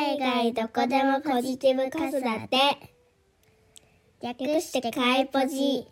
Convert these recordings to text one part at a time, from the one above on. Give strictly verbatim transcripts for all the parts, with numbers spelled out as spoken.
海外どこでもポジティブ子育て。略してかいポジ。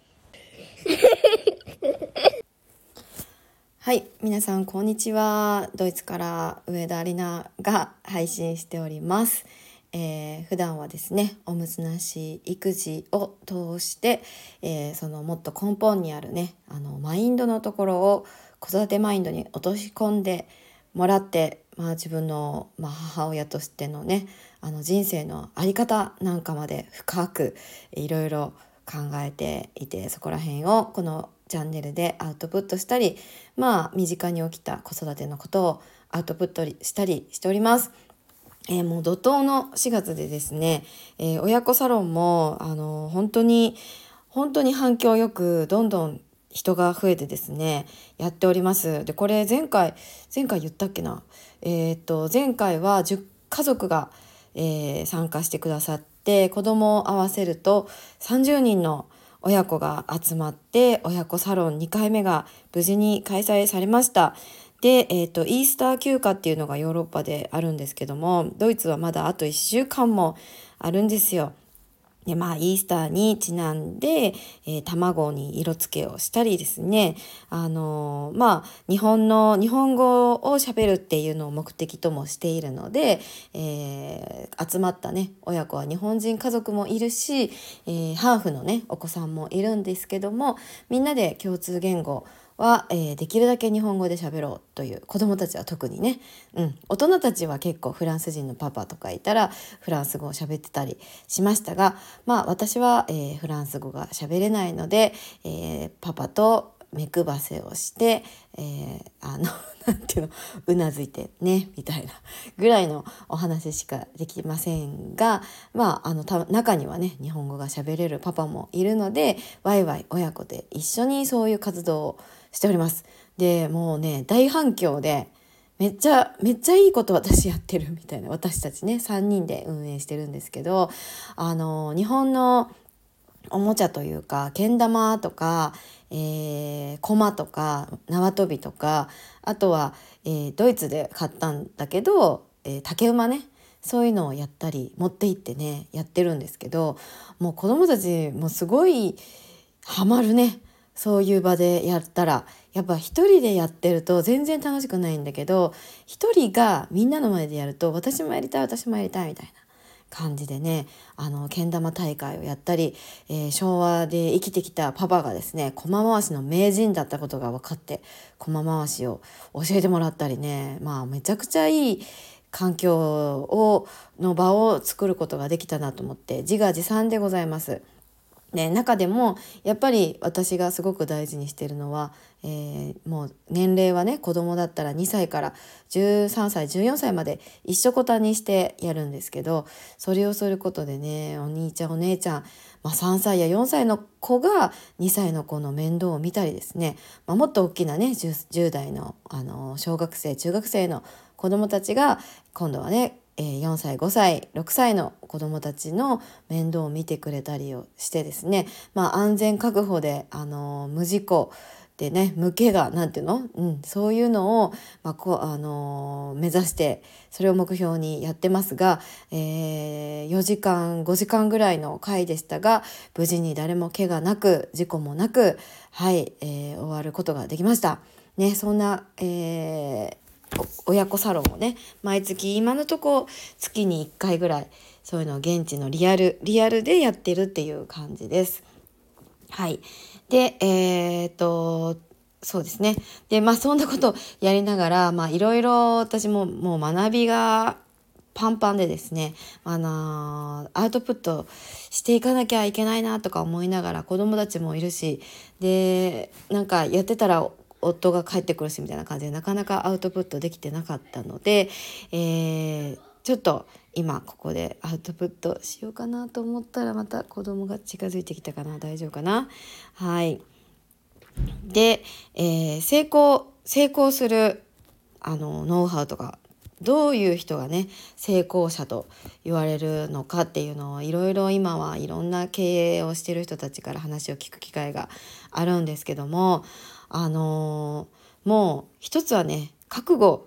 はい、皆さんこんにちは。ドイツから上田里奈が配信しております。えー、普段はですね、おむつなし育児を通して、えー、そのもっと根本にあるね、あのマインドのところを子育てマインドに落とし込んでもらって、まあ、自分の、まあ、母親としてのね、あの人生の在り方なんかまで深くいろいろ考えていて、そこら辺をこのチャンネルでアウトプットしたり、まあ身近に起きた子育てのことをアウトプットしたりしております。えー、もう怒涛のしがつでですね、えー、親子サロンもあの本当に本当に反響よくどんどん人が増えてですねやっております。でこれ前回前回言ったっけな、えー、っと前回はじゅっかぞくが、えー、参加してくださって、子供を合わせるとさんじゅうにんの親子が集まって親子サロンにかいめが無事に開催されました。で、えーと、イースター休暇っていうのがヨーロッパであるんですけども、ドイツはまだあといっしゅうかんもあるんですよ。でまあ、イースターにちなんで、えー、卵に色付けをしたりですね、あのー、まあ日本の日本語を喋るっていうのを目的ともしているので、えー、集まったね親子は日本人家族もいるし、えー、ハーフのねお子さんもいるんですけども、みんなで共通言語は、えー、できるだけ日本語で喋ろうという、子どもたちは特にね、うん、大人たちは結構フランス人のパパとかいたらフランス語を喋ってたりしましたが、まあ私は、えー、フランス語が喋れないので、えー、パパと目配せをして、えー、あのなんていうの、うなずいてねみたいなぐらいのお話しかできませんが、まああのた中にはね日本語が喋れるパパもいるので、ワイワイ親子で一緒にそういう活動をしております。でもうね大反響で、めっちゃめっちゃいいこと私やってるみたいな、私たちねさんにんで運営してるんですけど、あの日本のおもちゃというかけん玉とか、えー、駒とか縄跳びとか、あとは、えー、ドイツで買ったんだけど、えー、竹馬ね、そういうのをやったり持って行ってねやってるんですけど、もう子どもたちもすごいハマるね。そういう場でやったら、やっぱ一人でやってると全然楽しくないんだけど、一人がみんなの前でやると私もやりたい私もやりたいみたいな感じでね、あのけん玉大会をやったり、えー、昭和で生きてきたパパがですね駒回しの名人だったことが分かって駒回しを教えてもらったりね、まあめちゃくちゃいい環境をの場を作ることができたなと思って自画自賛でございます。ね、中でもやっぱり私がすごく大事にしているのは、えー、もう年齢はね子供だったらにさいからじゅうさんさいじゅうよんさいまで一緒くたにしてやるんですけど、それをすることでねお兄ちゃんお姉ちゃん、まあ、さんさいやよんさいの子がにさいの子の面倒を見たりですね、まあ、もっと大きなね 10, じゅう代の、あの小学生中学生の子供たちが今度はねよんさいごさいろくさいの子どもたちの面倒を見てくれたりをしてですね、まあ、安全確保であの無事故でね無怪我なんていうの、うん、そういうのを、まあこうあの目指してそれを目標にやってますが、えー、よじかんごじかんぐらいの回でしたが、無事に誰も怪我なく事故もなく、はい、えー、終わることができました。ね、そんな、えー親子サロンをね毎月今のとこ月にいっかいぐらいそういうのを現地のリアルリアルでやってるっていう感じです。はい。でえー、っとそうですね。でまあそんなことやりながらまあいろいろ私ももう学びがパンパンでですね、あのー、アウトプットしていかなきゃいけないなとか思いながら、子供たちもいるし、でなんかやってたら夫が帰ってくるしみたいな感じでなかなかアウトプットできてなかったので、えー、ちょっと今ここでアウトプットしようかなと思ったらまた子供が近づいてきたかな。大丈夫かな。はい。で、えー、成功成功するあのノウハウとか、どういう人がね成功者と言われるのかっていうのをいろいろ今はいろんな経営をしている人たちから話を聞く機会があるんですけども、あのー、もう一つはね覚悟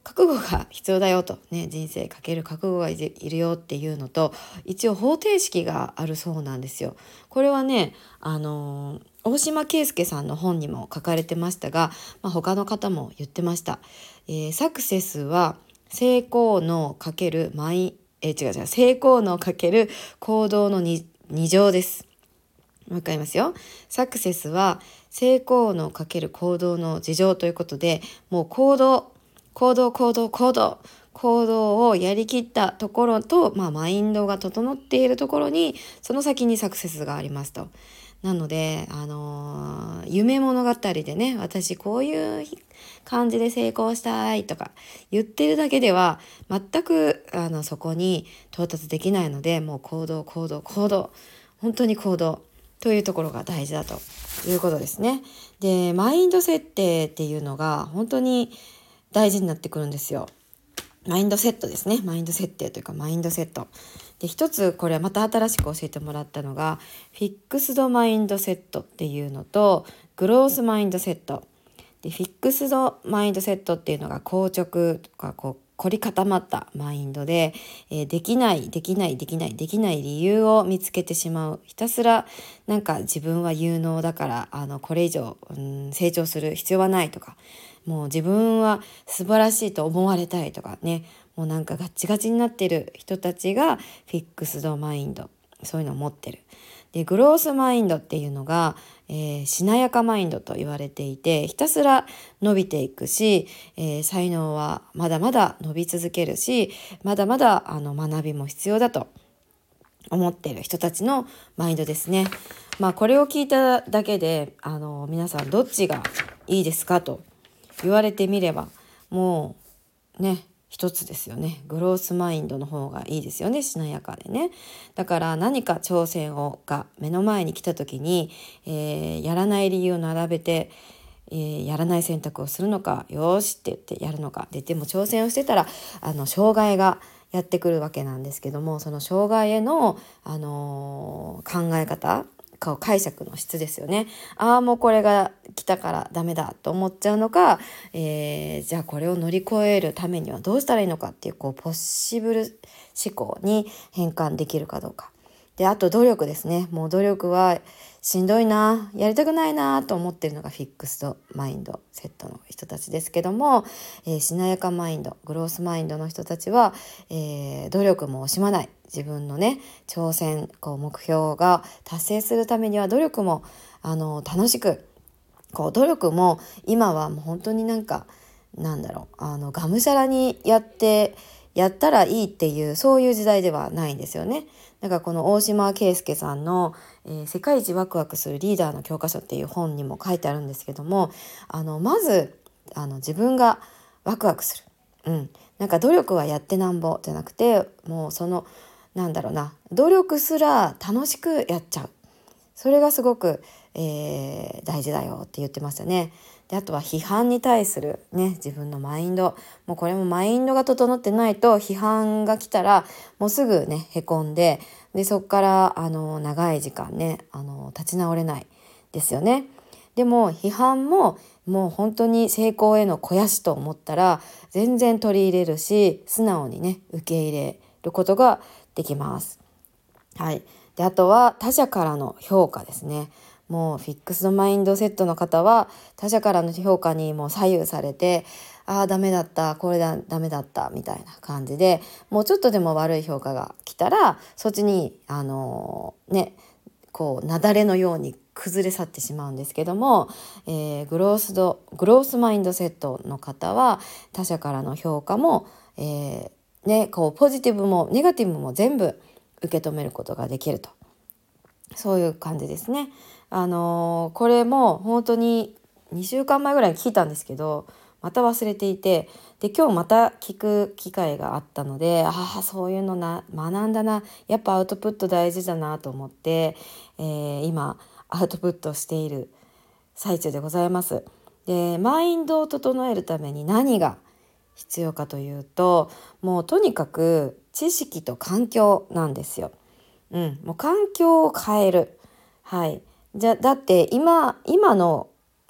覚悟が必要だよとね、人生かける覚悟がいるよっていうのと、一応方程式があるそうなんですよ。これはね、あのー、大島圭介さんの本にも書かれてましたが、まあ、他の方も言ってました。えー、サクセスは成功のかけるマイえー、違う違う成功のかける行動のに乗です。もう一回言いますよ。サクセスは成功のかける行動の事乗ということで、もう行動行動行動行動行動をやりきったところと、まあ、マインドが整っているところにその先にサクセスがありますと。なので、あのー、夢物語でね、私こういう感じで成功したいとか言ってるだけでは全くあのそこに到達できないので、もう行動行動行動本当に行動というところが大事だということですね。で、マインド設定っていうのが本当に大事になってくるんですよ。マインドセットですね。マインド設定というかマインドセット。で、一つこれまた新しく教えてもらったのが、フィックスドマインドセットっていうのと、グロースマインドセット。で、フィックスドマインドセットっていうのが硬直とかこう凝り固まったマインドで、えー、できないできないできないできない理由を見つけてしまう。ひたすらなんか自分は有能だからあのこれ以上、うん、成長する必要はないとか、もう自分は素晴らしいと思われたいとかね、もうなんかガッチガチになってる人たちがフィックスドマインド、そういうのを持ってる。で、グロースマインドっていうのが、えー、しなやかマインドと言われていて、ひたすら伸びていくし、えー、才能はまだまだ伸び続けるし、まだまだあの学びも必要だと思っている人たちのマインドですね。まあこれを聞いただけで、あの皆さんどっちがいいですかと言われてみれば、もうね、一つですよね。グロースマインドの方がいいですよね。しなやかでね。だから何か挑戦をが目の前に来た時に、えー、やらない理由を並べて、えー、やらない選択をするのか、よーしって言ってやるのか。で、でも挑戦をしてたらあの障害がやってくるわけなんですけども、その障害への、あのー、考え方、解釈の質ですよね。ああ、もうこれが来たからダメだと思っちゃうのか、えー、じゃあこれを乗り越えるためにはどうしたらいいのかっていう、こうポッシブル思考に変換できるかどうか。で、あと努力ですね。もう努力はしんどいな、やりたくないなと思ってるのがフィックスドマインドセットの人たちですけども、えー、しなやかマインド、グロースマインドの人たちは、えー、努力も惜しまない。自分のね、挑戦、こう目標が達成するためには努力もあの楽しく、こう努力も今はもう本当になんかなんだろう、あのがむしゃらにやってやったらいいっていうそういう時代ではないんですよね。だからこの大島圭介さんの、えー、世界一ワクワクするリーダーの教科書っていう本にも書いてあるんですけども、あのまずあの自分がワクワクする、うん、なんか努力はやってなんぼじゃなくて、もうそのなんだろうな、努力すら楽しくやっちゃう、それがすごく、えー、大事だよって言ってましたね。で、あとは批判に対するね、自分のマインド、もうこれもマインドが整ってないと批判が来たらもうすぐねへこんで、でそこからあの長い時間ねあの立ち直れないですよね。でも批判ももう本当に成功への肥やしと思ったら全然取り入れるし、素直にね受け入れることができます。はい。で、あとは他者からの評価ですね。もうフィックスドマインドセットの方は他者からの評価にもう左右されて、ああダメだった、これだダメだったみたいな感じで、もうちょっとでも悪い評価が来たらそっちにあのー、ねこう雪崩のように崩れ去ってしまうんですけども、えー、グロースドグロースマインドセットの方は他者からの評価も、えー、ねこうポジティブもネガティブも全部受け止めることができると、そういう感じですね。あのー、これも本当ににしゅうかんまえぐらいに聞いたんですけど、また忘れていて、で今日また聞く機会があったので、ああそういうのな学んだな、やっぱアウトプット大事だなと思って、えー、今アウトプットしている最中でございます。で、マインドを整えるために何が必要かというと、もうとにかく知識と環境なんですよ。うん、もう環境を変える。はい。じゃだって今今の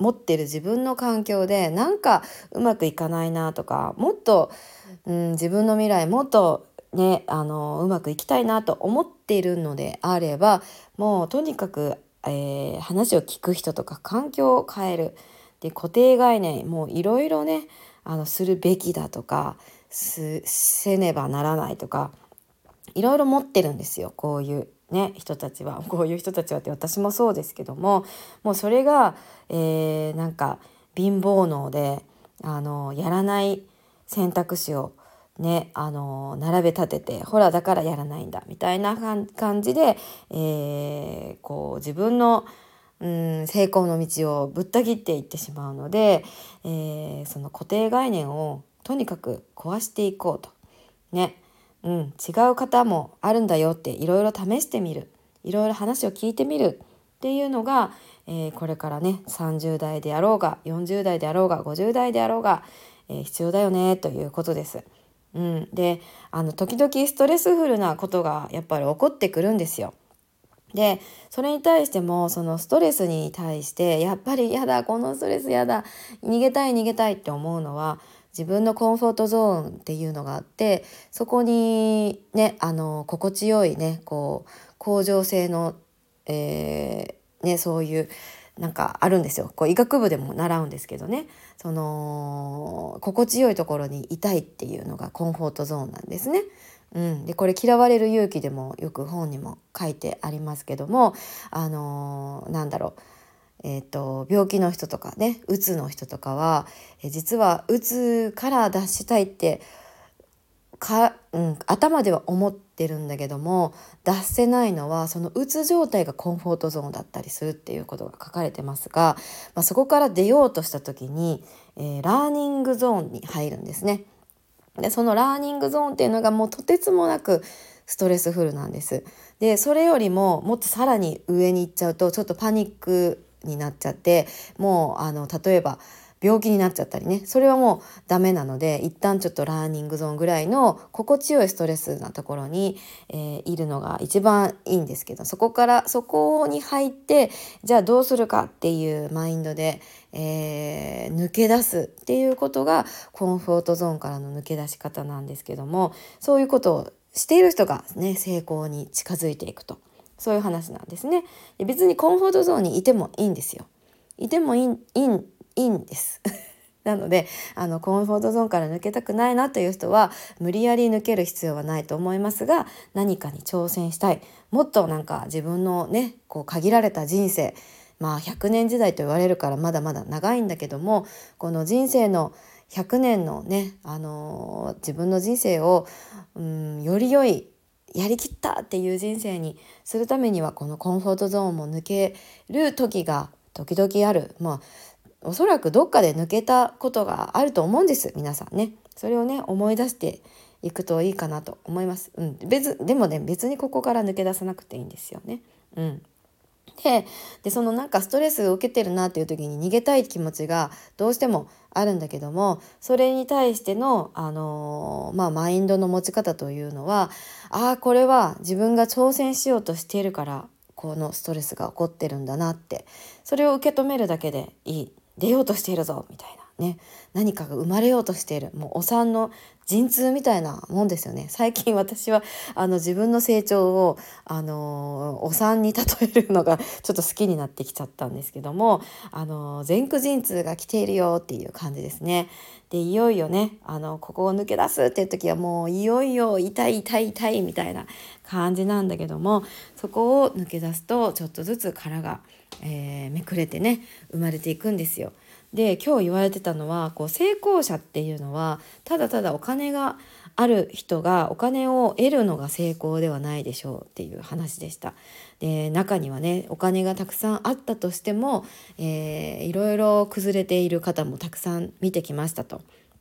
持ってる自分の環境でなんかうまくいかないなとか、もっと、うん、自分の未来もっとねあのうまくいきたいなと思っているのであれば、もうとにかく、えー話を聞く人とか環境を変えるで、固定概念もういろいろねあのするべきだとかすせねばならないとかいろいろ持ってるんですよ、こういうね人たちは。こういう人たちはって私もそうですけども、もうそれが、えーなんか貧乏脳であのやらない選択肢をねあの並べ立てて、ほらだからやらないんだみたいな感じで、えーこう自分のうん成功の道をぶった切っていってしまうので、えーその固定概念をとにかく壊していこうとね、うん、違う方もあるんだよっていろいろ試してみる、いろいろ話を聞いてみるっていうのが、えーこれからねさんじゅう代であろうがよんじゅう代であろうがごじゅう代であろうが、えー必要だよねということです。うん、であの時々ストレスフルなことがやっぱり起こってくるんですよ。でそれに対してもそのストレスに対してやっぱりやだこのストレスやだ逃げたい逃げたいって思うのは、自分のコンフォートゾーンっていうのがあって、そこにねあの心地よいねこう恒常性の、えーね、そういうなんかあるんですよ。こう医学部でも習うんですけどね、その心地よいところにいたいっていうのがコンフォートゾーンなんですね。うん、でこれ嫌われる勇気でもよく本にも書いてありますけども、あのーなんだろうえー、と病気の人とかねうつの人とかは、え実はうつから脱したいってか、うん、頭では思ってるんだけども、脱せないのはそのうつ状態がコンフォートゾーンだったりするっていうことが書かれてますが、まあ、そこから出ようとした時に、えーラーニングゾーンに入るんですね。でそのラーニングゾーンっていうのがもうとてつもなくストレスフルなんです。でそれよりももっとさらに上に行っちゃうとちょっとパニックになっちゃって、もうあの例えば病気になっちゃったりね、それはもうダメなので、一旦ちょっとラーニングゾーンぐらいの心地よいストレスなところに、えーいるのが一番いいんですけど、そこからそこに入ってじゃあどうするかっていうマインドで、えー抜け出すっていうことがコンフォートゾーンからの抜け出し方なんですけども、そういうことをしている人がね成功に近づいていくと、そういう話なんですね。で別にコンフォートゾーンにいてもいいんですよ。いてもいい、いい、いいんですなのであのコンフォートゾーンから抜けたくないなという人は無理やり抜ける必要はないと思いますが、何かに挑戦したい、もっとなんか自分のねこう限られた人生、まあひゃくねん時代と言われるからまだまだ長いんだけども、この人生のひゃくねんのね、あのー自分の人生を、うん、より良いやりきったっていう人生にするためには、このコンフォートゾーンも抜ける時が時々ある。まあおそらくどっかで抜けたことがあると思うんです、皆さんね。それをね思い出していくといいかなと思います。うん、別でもね別にここから抜け出さなくていいんですよね。うん。で、でそのなんかストレスを受けてるなっていう時に逃げたい気持ちがどうしてもあるんだけども、それに対しての、あのーまあ、マインドの持ち方というのは、ああこれは自分が挑戦しようとしているからこのストレスが起こってるんだなって、それを受け止めるだけでいい、出ようとしているぞみたいなね、何かが生まれようとしている、もうお産の陣痛みたいなもんですよね。最近私はあの自分の成長を、あのーお産に例えるのがちょっと好きになってきちゃったんですけども、あのー前駆陣痛が来ているよっていう感じですね。でいよいよねあのここを抜け出すっていう時はもういよいよ痛い痛い痛いみたいな感じなんだけども、そこを抜け出すとちょっとずつ殻が、えーめくれてね生まれていくんですよ。で今日言われてたのは、こう成功者っていうのはただただお金がある人がお金を得るのが成功ではないでしょうっていう話でした。で中にはねお金がたくさんあったとしても、えーいろいろ崩れている方もたくさん見てきましたと。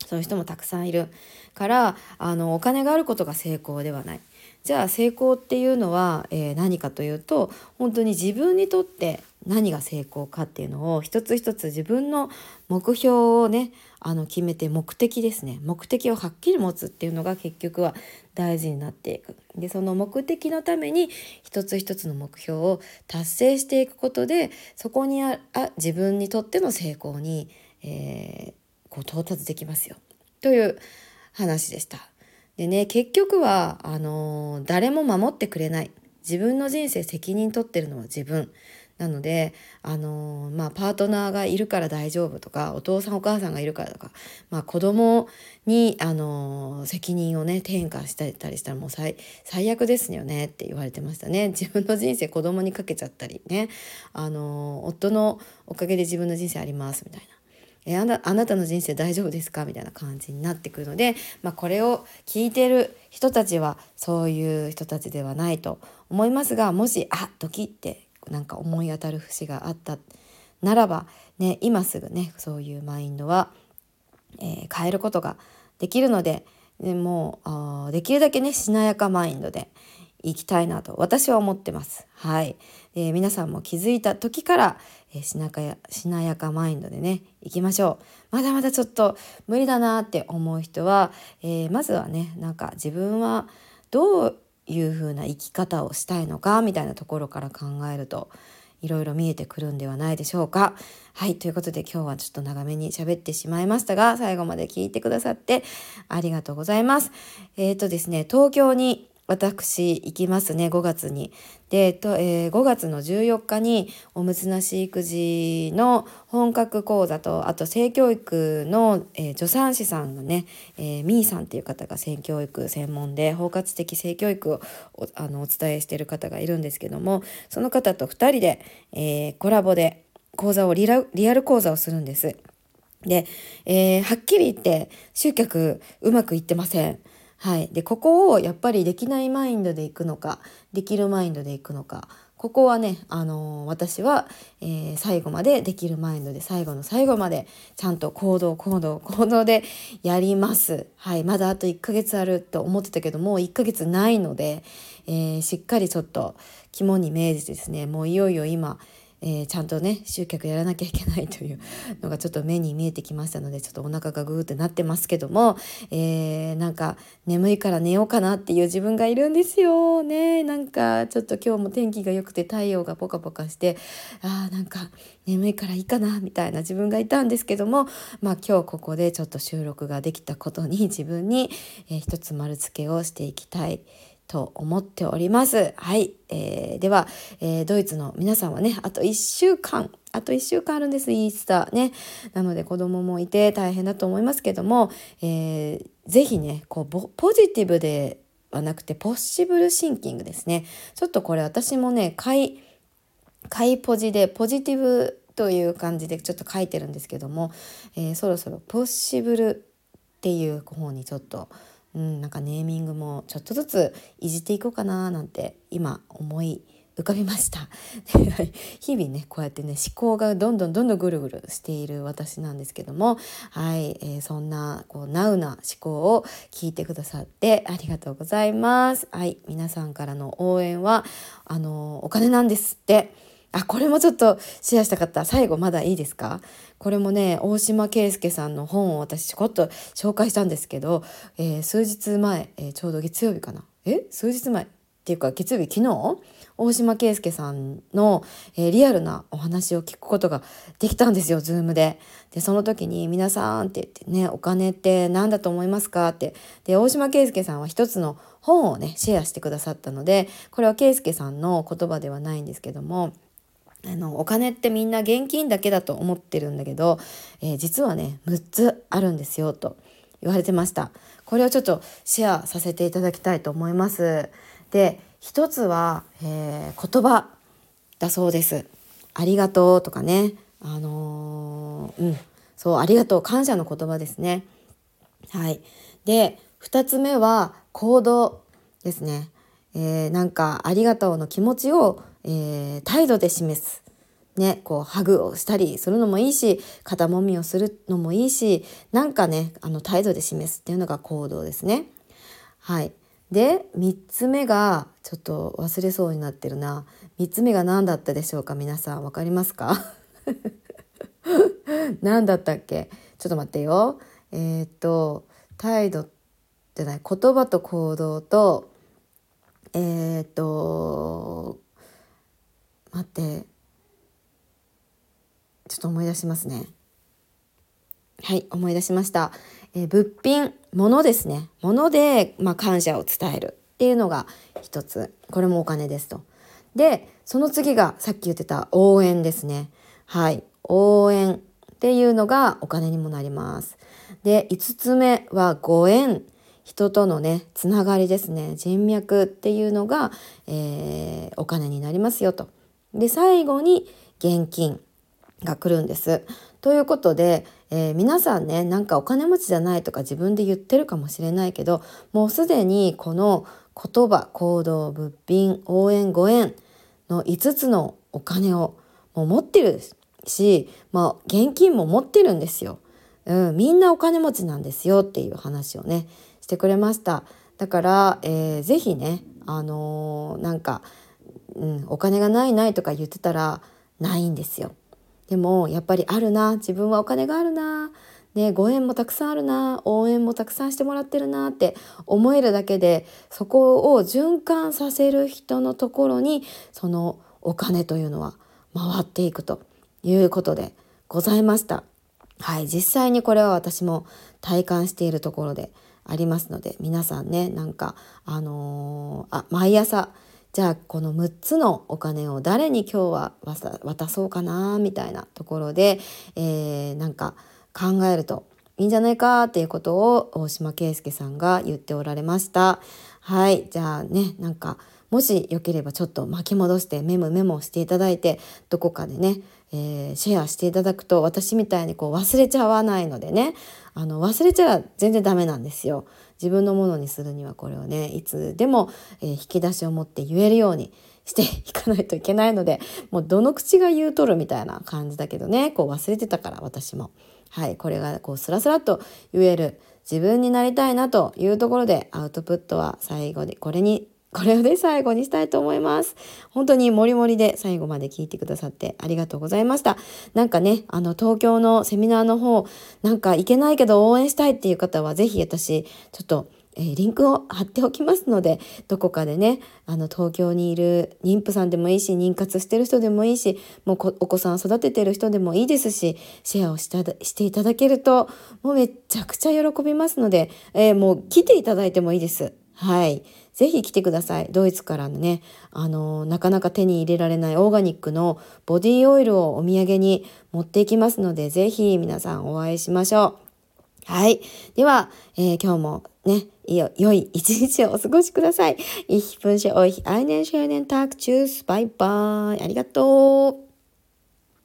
そういう人もたくさんいるからあのお金があることが成功ではない。じゃあ成功っていうのは、えー、何かというと本当に自分にとって何が成功かっていうのを一つ一つ自分の目標をねあの決めて目的ですね目的をはっきり持つっていうのが結局は大事になっていく。でその目的のために一つ一つの目標を達成していくことでそこにああ自分にとっての成功に、えー、こう到達できますよという話でした。でね結局はあのー、誰も守ってくれない。自分の人生責任取ってるのは自分なので、あのーまあ、パートナーがいるから大丈夫とかお父さんお母さんがいるからとか、まあ、子供に、あのー責任をね転嫁したりしたらもう 最, 最悪ですよねって言われてましたね。自分の人生子供にかけちゃったりね、あのー夫のおかげで自分の人生ありますみたいな。えあな、あなたの人生大丈夫ですかみたいな感じになってくるので、まあ、これを聞いてる人たちはそういう人たちではないと思いますが、もしあドキってなんか思い当たる節があったならば、ね、今すぐねそういうマインドは、えー変えることができるので、ね、もうあーできるだけねしなやかマインドでいきたいなと私は思ってます。はい、えー皆さんも気づいた時から、えーしなかや、しなやかマインドでねいきましょう。まだまだちょっと無理だなって思う人は、えーまずはねなんか自分はどういう風な生き方をしたいのかみたいなところから考えるといろいろ見えてくるんではないでしょうか。はい、ということで今日はちょっと長めに喋ってしまいましたが最後まで聞いてくださってありがとうございます。えーとですね東京に私行きますねごがつに。で、とえーごがつのじゅうよっかにおむつなし育児の本格講座とあと性教育の、えー助産師さんのね、えー、みーさんっていう方が性教育専門で包括的性教育を お, あのお伝えしている方がいるんですけども、その方とふたりで、えーコラボで講座をリラリアル講座をするんです。で、えーはっきり言って集客うまくいってません。はい、でここをやっぱりできないマインドでいくのかできるマインドでいくのか、ここはね、あのー私は、えー最後までできるマインドで最後の最後までちゃんと行動行動行動でやります。はい、まだあといっかげつあると思ってたけどもういっかげつないので、えーしっかりちょっと肝に銘じてですね、もういよいよ今えーちゃんとね集客やらなきゃいけないというのがちょっと目に見えてきましたので、ちょっとお腹がグーってなってますけども、えーなんか眠いから寝ようかなっていう自分がいるんですよね。なんかちょっと今日も天気が良くて太陽がポカポカして、あーなんか眠いからいいかなみたいな自分がいたんですけども、まあ今日ここでちょっと収録ができたことに自分に、えー一つ丸付けをしていきたいと思っております。はい、えーでは、えードイツの皆さんはねあといっしゅうかんあといっしゅうかんあるんです、イースターね。なので子供もいて大変だと思いますけども、えーぜひねこうポポジティブではなくてポッシブルシンキングですね。ちょっとこれ私もね買い買いポジでポジティブという感じでちょっと書いてるんですけども、えーそろそろポッシブルっていう方にちょっと、うん、なんかネーミングもちょっとずついじっていこうかななんて今思い浮かびました。で日々ねこうやってね思考がどんどんどんどんぐるぐるしている私なんですけども、はい、えーそんなこうナウな思考を聞いてくださってありがとうございます。はい、皆さんからの応援はあのお金なんですって。あ、これもちょっとシェアしたかった。最後まだいいですか？これもね大島圭介さんの本を私ちょこっと紹介したんですけど、えー数日前、えーちょうど月曜日かなえ数日前っていうか月曜日昨日大島圭介さんの、えーリアルなお話を聞くことができたんですよ、ズームで。でその時に皆さんって言ってね、お金って何だと思いますかって。で大島圭介さんは一つの本をねシェアしてくださったので、これは圭介さんの言葉ではないんですけども、あのお金ってみんな現金だけだと思ってるんだけど、えー実はねむっつあるんですよと言われてました。これをちょっとシェアさせていただきたいと思います。で一つは、えー言葉だそうです。ありがとうとかね、あのーうんそうありがとう感謝の言葉ですね。はい。で二つ目は行動ですね。えーなんかありがとうの気持ちを、えー態度で示す。 ね、こうハグをしたりするのもいいし、肩もみをするのもいいし、なんかね、あの態度で示すっていうのが行動ですね。はい。で、みっつめがちょっと忘れそうになってるな。みっつめが何だったでしょうか。皆さんわかりますか？何だったっけ？ちょっと待ってよ。えー、っと態度じゃない、言葉と行動とえー、っと待って、ちょっと思い出しますね。はい、思い出しました。えー、物品、物ですね。物で、まあ、感謝を伝えるっていうのが一つ。これもお金ですと。で、その次がさっき言ってた応援ですね。はい、応援っていうのがお金にもなります。で、いつつめはご縁。人とのね、つながりですね。人脈っていうのが、えー、お金になりますよと。で、最後に現金が来るんです。ということで、えー、皆さんね、なんかお金持ちじゃないとか自分で言ってるかもしれないけど、もうすでにこの言葉、行動、物品、応援、ご縁のいつつのお金をもう持ってるし、まあ、現金も持ってるんですよ。うん、みんなお金持ちなんですよっていう話をねしてくれました。だから、えー、ぜひね、あのー、なんか、うん、お金がないないとか言ってたらないんですよ。でもやっぱりあるな、自分はお金があるな、ね、ご縁もたくさんあるな、応援もたくさんしてもらってるなって思えるだけで、そこを循環させる人のところにそのお金というのは回っていくということでございました。はい、実際にこれは私も体感しているところでありますので、皆さんね、なんかあのー、あ毎朝じゃあこのむっつのお金を誰に今日は渡そうかなみたいなところで、えー、なんか考えるといいんじゃないかっていうことを大島圭介さんが言っておられました。はい、じゃあね、なんかもしよければちょっと巻き戻してメモメモしていただいて、どこかでね、えー、シェアしていただくと、私みたいにこう忘れちゃわないのでね、あの忘れちゃ全然ダメなんですよ。自分のものにするにはこれをね、いつでも、えー、引き出しを持って言えるようにしていかないといけないので、もうどの口が言うとるみたいな感じだけどね、こう忘れてたから私も。はい、これがこうスラスラと言える自分になりたいなというところで、アウトプットは最後でこれにこれで最後にしたいと思います。本当にもりもりで最後まで聞いてくださってありがとうございました。なんかね、あの東京のセミナーの方、なんか行けないけど応援したいっていう方はぜひ私ちょっとえー、リンクを貼っておきますので、どこかでね、あの東京にいる妊婦さんでもいいし、妊活してる人でもいいし、もうお子さん育ててる人でもいいですし、シェアをしたしていただけるともうめちゃくちゃ喜びますので、えー、もう来ていただいてもいいです。はい、ぜひ来てください。ドイツからのね、あのー、なかなか手に入れられないオーガニックのボディオイルをお土産に持っていきますので、ぜひ皆さんお会いしましょう。はい。では、えー、今日もね、よ、良い一日をお過ごしください。Ich wünsche euch einen schönen Tag. Tschüss. Bye bye. ありがとう。